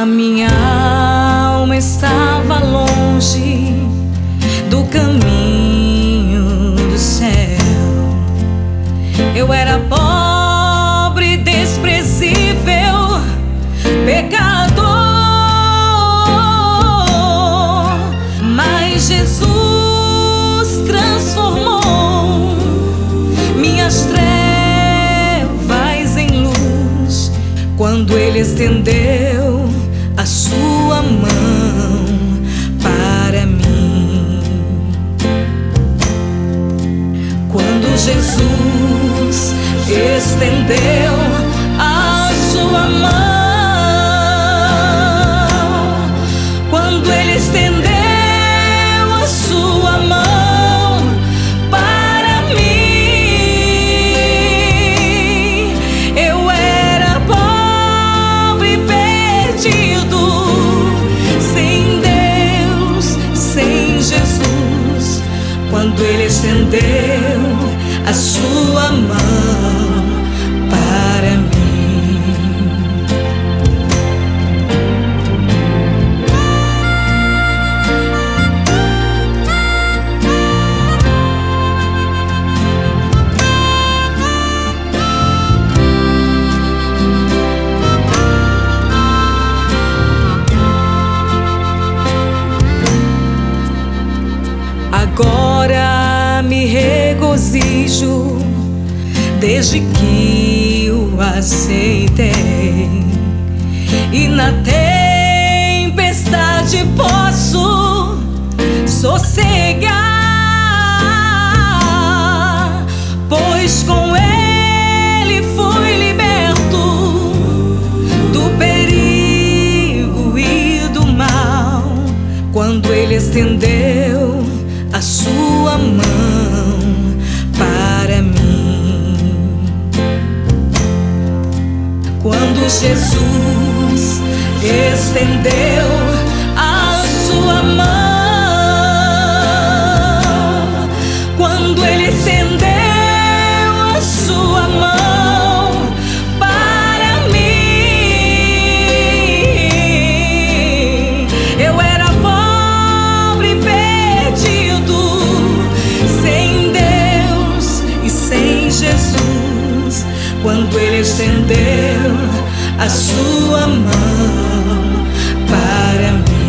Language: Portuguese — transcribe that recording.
minha alma estava longe do caminho do céu. Eu era pobre, desprezível, pecador, mas Jesus transformou minhas trevas em luz quando Ele estendeu a sua mão para mim. Quando Jesus estendeu a sua mão, quando Ele estendeu a sua mão para mim, eu era pobre, perdido, sem Deus, sem Jesus. Quando Ele estendeu a sua mão para mim. Agora me regozijo desde que o aceitei, e na tempestade posso sossegar, pois com Ele fui liberto do perigo e do mal. Quando Ele estendeu a sua mão para mim, quando Jesus estendeu a sua mão, quando Ele estendeu a sua mão para mim, eu era pobre, perdido, sem Deus e sem Jesus. Quando Ele estendeu a sua mão para mim.